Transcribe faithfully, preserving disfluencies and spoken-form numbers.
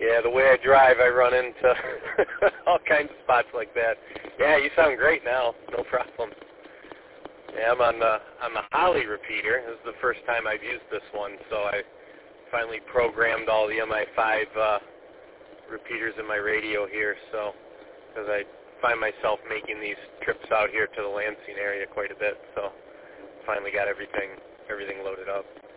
Yeah, the way I drive, I run into all kinds of spots like that. Yeah, you sound great now. No problem. Yeah, I'm on the on the Holly repeater. This is the first time I've used this one, so I finally programmed all the M I five uh, repeaters in my radio here. So, because I find myself making these trips out here to the Lansing area quite a bit, so finally got everything everything loaded up.